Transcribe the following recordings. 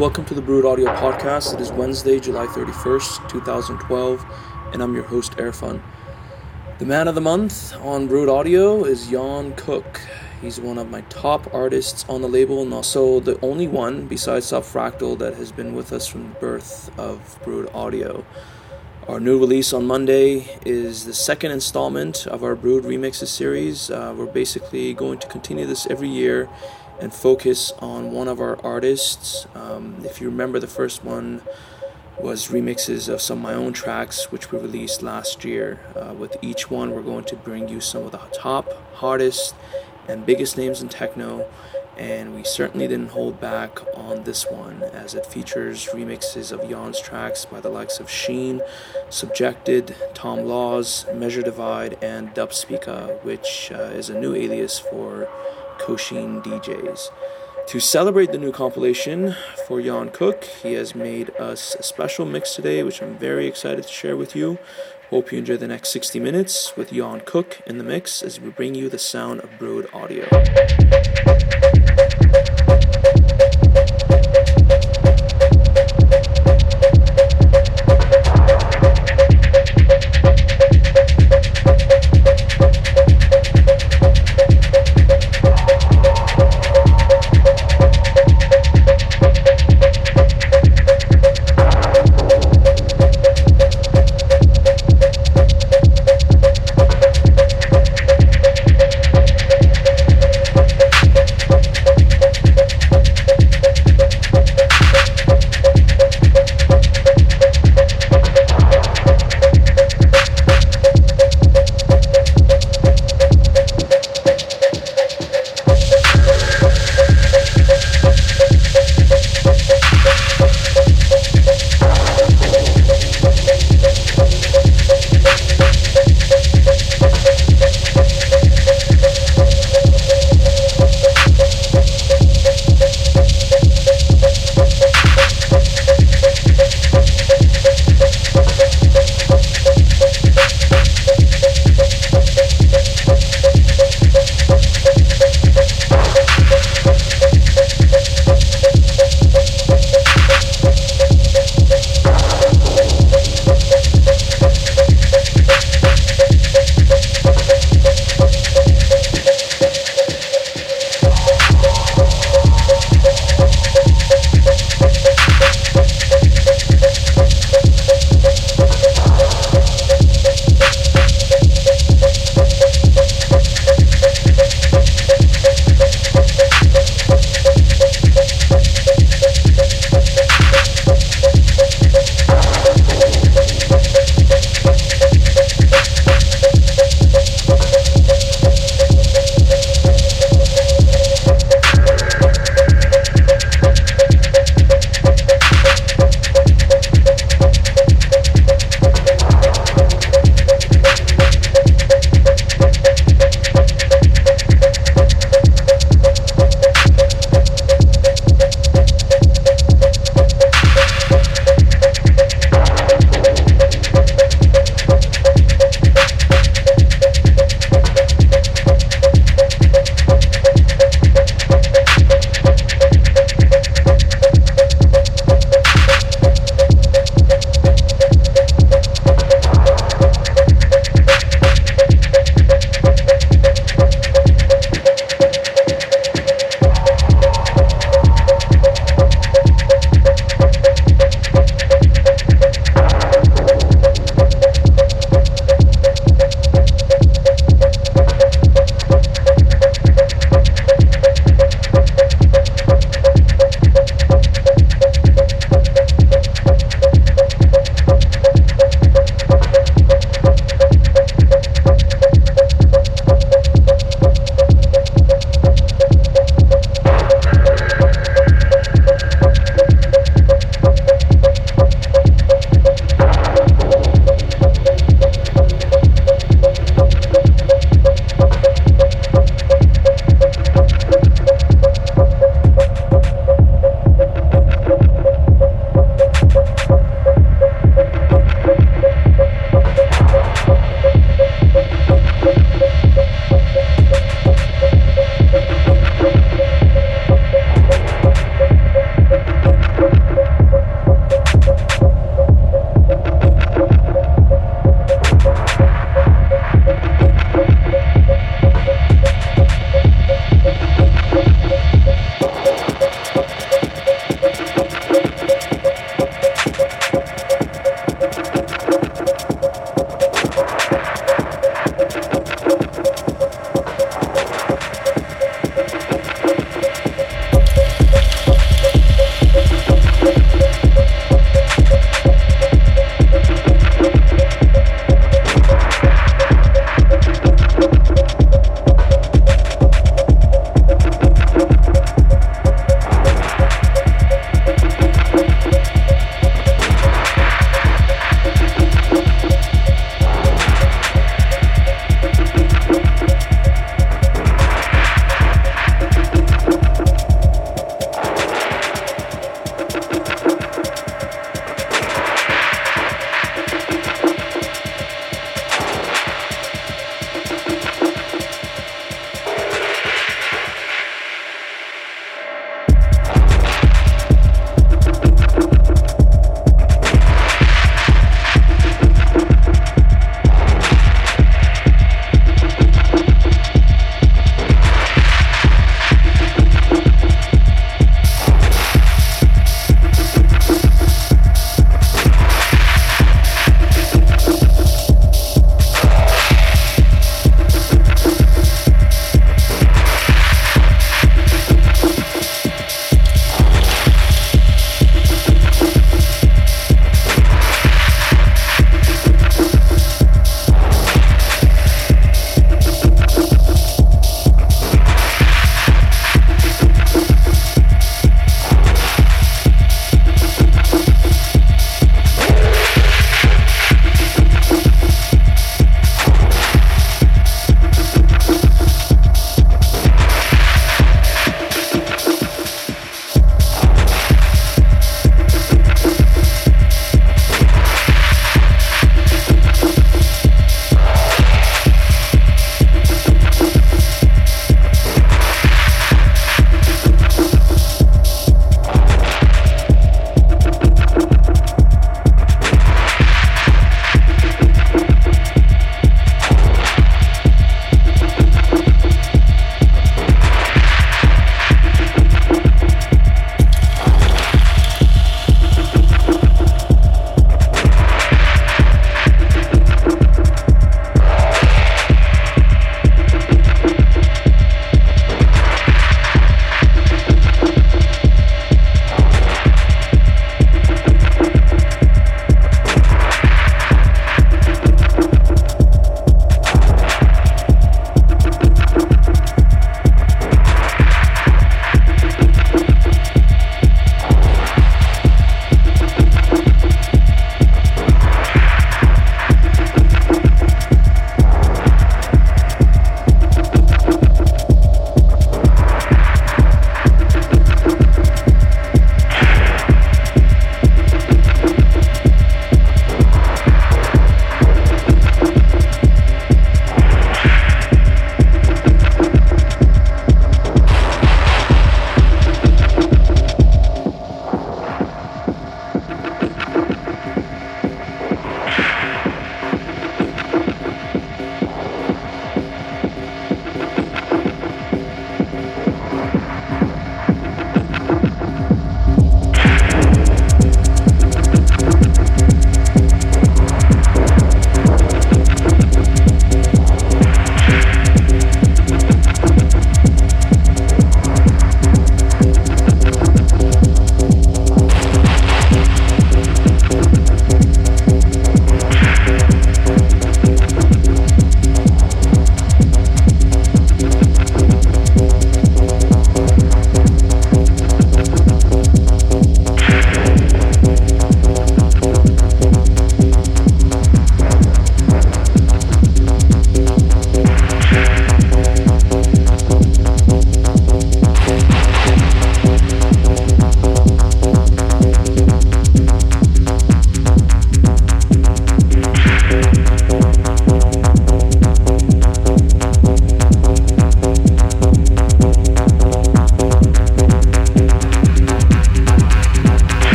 Welcome to the Brood Audio Podcast. It is Wednesday, July 31st, 2012, and I'm your host, Erfan. The man of the month on Brood Audio is Jan Cook. He's one of my top artists on the label and also the only one, besides Subfractal, that has been with us from the birth of Brood Audio. Our new release on Monday is the second installment of our Brood Remixes series. We're basically going to continue this every year and focus on one of our artists. If you remember, the first one was remixes of some of my own tracks, which we released last year. With each one, we're going to bring you some of the top, hottest, and biggest names in techno, and we certainly didn't hold back on this one, as it features remixes of Jan's tracks by the likes of Sheen, Subjected, Tom Laws, Measure Divide, and Dubspeaka, which is a new alias for Koshin DJs. To celebrate the new compilation for Jan Cook, he has made us a special mix today, which I'm very excited to share with you. Hope you enjoy the next 60 minutes with Jan Cook in the mix as we bring you the sound of Brood Audio.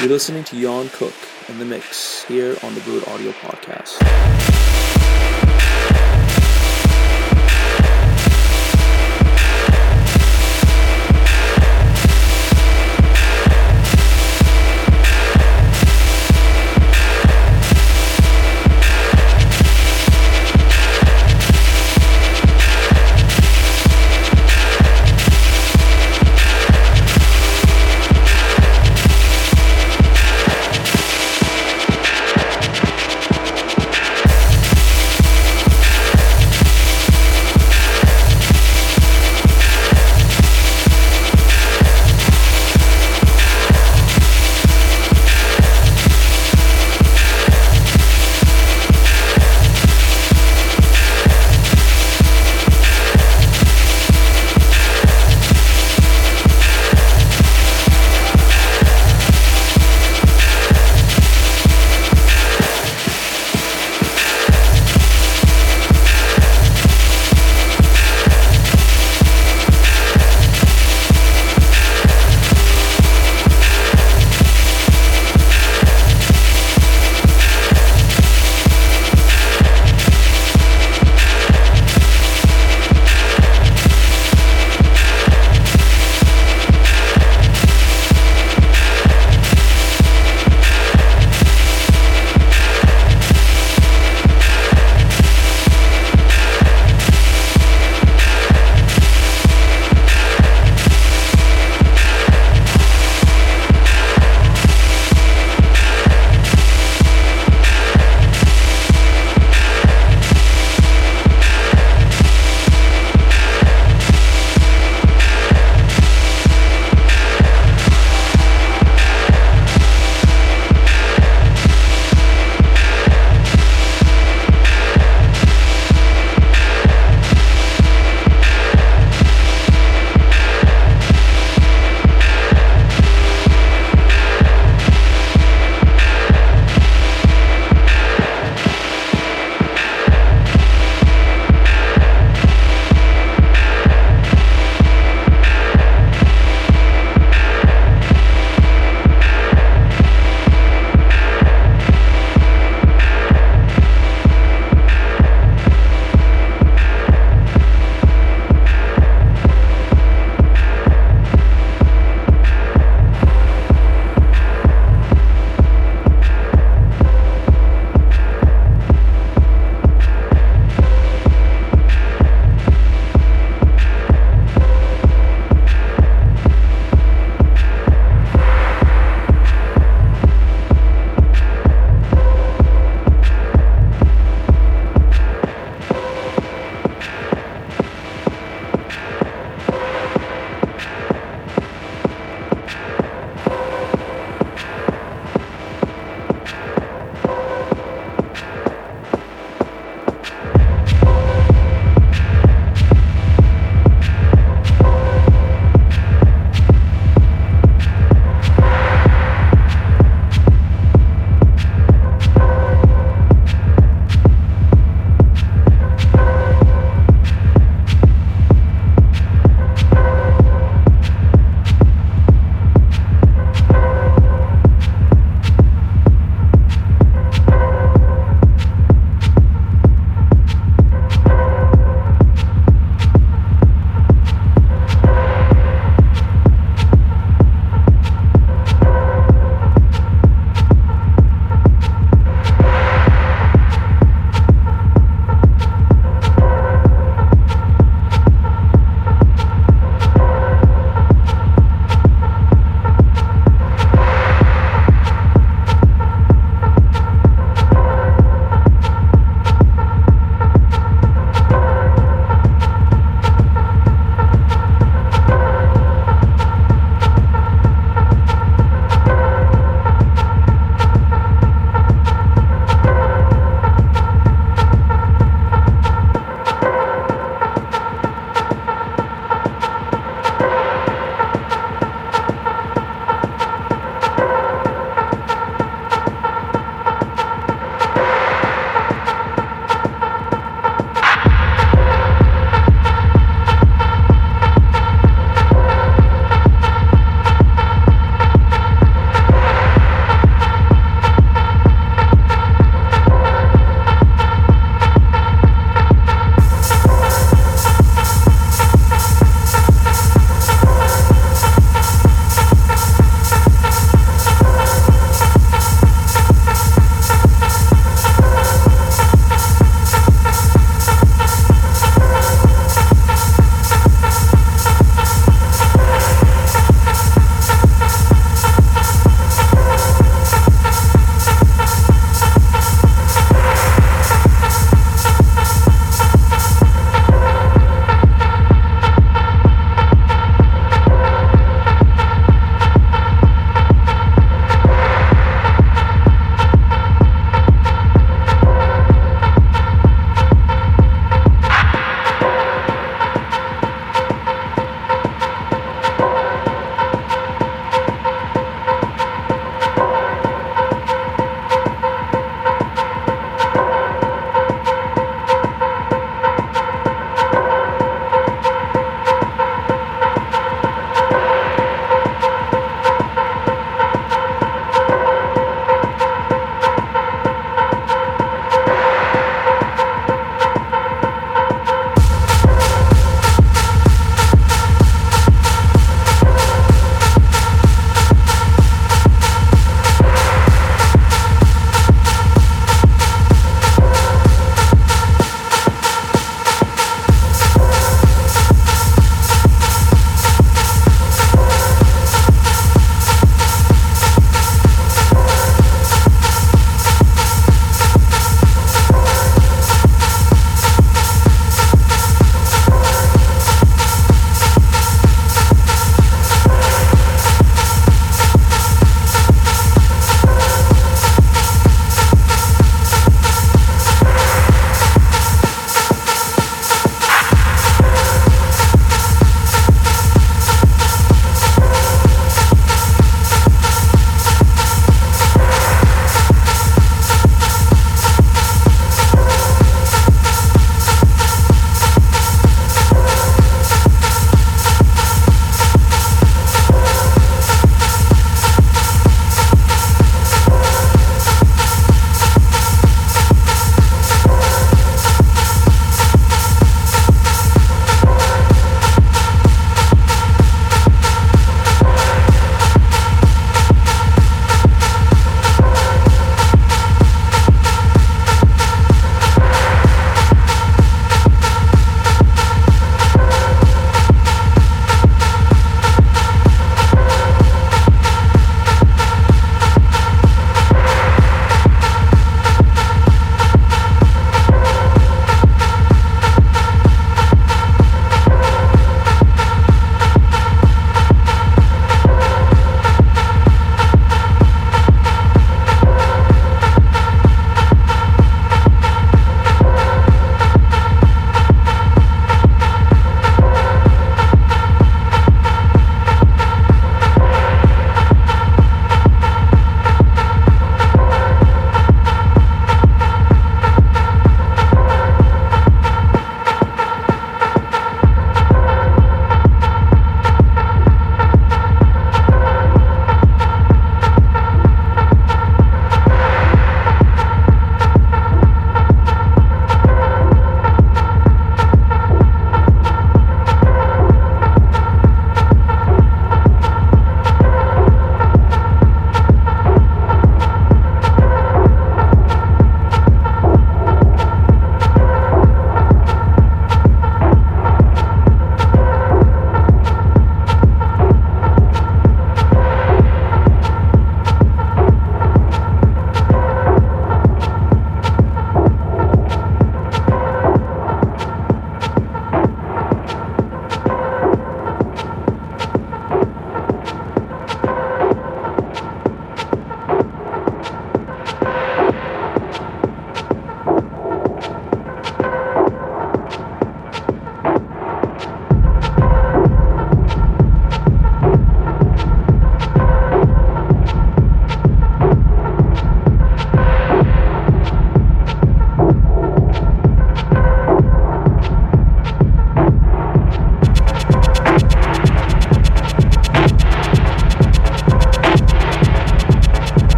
You're listening to Jan Cook in the mix here on the Brood Audio Podcast.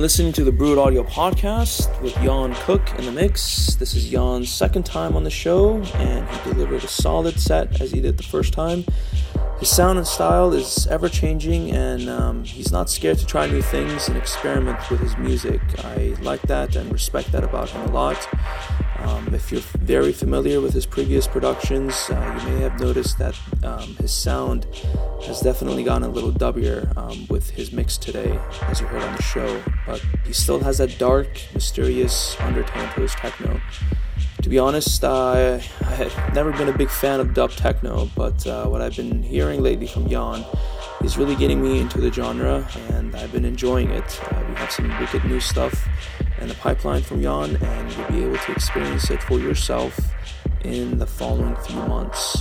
listening to the Brood Audio Podcast with Jan Cook in the mix. This is Jan's second time on the show, and he delivered a solid set as he did the first time. His sound and style is ever-changing, and he's not scared to try new things and experiment with his music. I like that and respect that about him a lot. If you're very familiar with his previous productions, you may have noticed that his sound has definitely gotten a little dubbier with his mix today, as you heard on the show. But he still has that dark, mysterious undertone to his techno. To be honest, I have never been a big fan of dub techno, but what I've been hearing lately from Jan is really getting me into the genre, and I've been enjoying it. We have some wicked new stuff in the pipeline from Jan, and you'll be able to experience it for yourself in the following few months.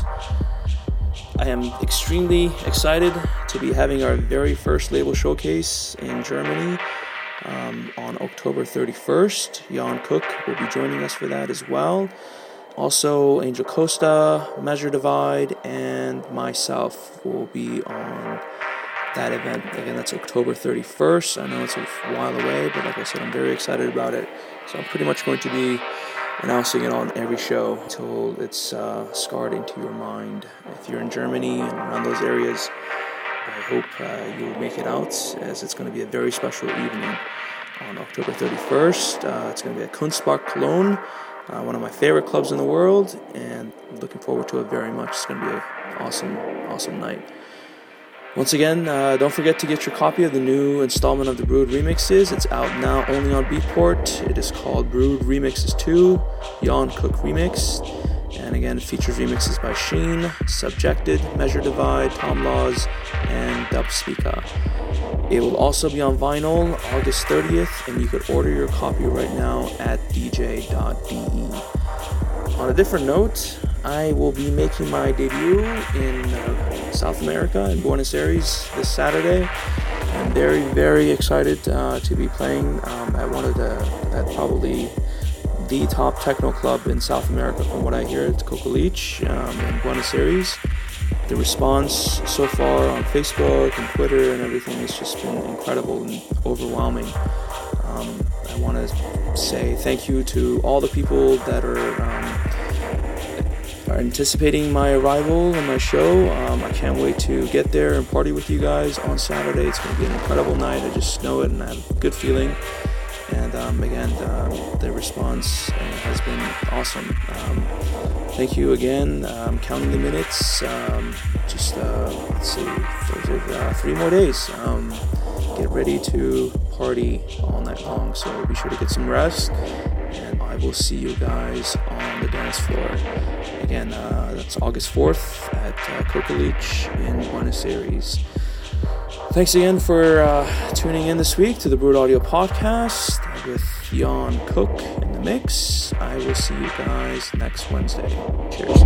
I am extremely excited to be having our very first label showcase in Germany on October 31st. Jan Cook will be joining us for that as well. Also, Angel Costa, Measure Divide, and myself will be on that event. Again, that's October 31st. I know it's a while away, but like I said, I'm very excited about it. So I'm pretty much going to be announcing it on every show until it's scarred into your mind. If you're in Germany and around those areas, I hope you'll make it out, as it's going to be a very special evening on October 31st. It's going to be at Kunstpark Cologne, one of my favorite clubs in the world, and I'm looking forward to it very much. It's going to be an awesome night. Once again, don't forget to get your copy of the new installment of the Brood Remixes. It's out now only on Beatport. It is called Brood Remixes 2, Jan Cook Remix. And again, it features remixes by Sheen, Subjected, Measure Divide, Tom Laws, and Dub Speaker. It will also be on vinyl August 30th, and you could order your copy right now at dj.de. On a different note, I will be making my debut in South America, in Buenos Aires, this Saturday. I'm very, very excited to be playing at one of probably the top techno club in South America, from what I hear. It's Cocoliche in Buenos Aires. The response so far on Facebook and Twitter and everything has just been incredible and overwhelming. I want to say thank you to all the people that are anticipating my arrival and my show. I can't wait to get there and party with you guys on Saturday. It's going to be an incredible night. I just know it, and I have a good feeling. And again, the response has been awesome. Thank you again. I'm counting the minutes. Let's see, those are 3 more days. Get ready to party all night long, so be sure to get some rest, and I will see you guys on the dance floor. Again, that's August 4th at Cocoliche in Buenos Aires. Thanks again for tuning in this week to the Brood Audio Podcast with Jan Cook in the mix. I will see you guys next Wednesday. Cheers.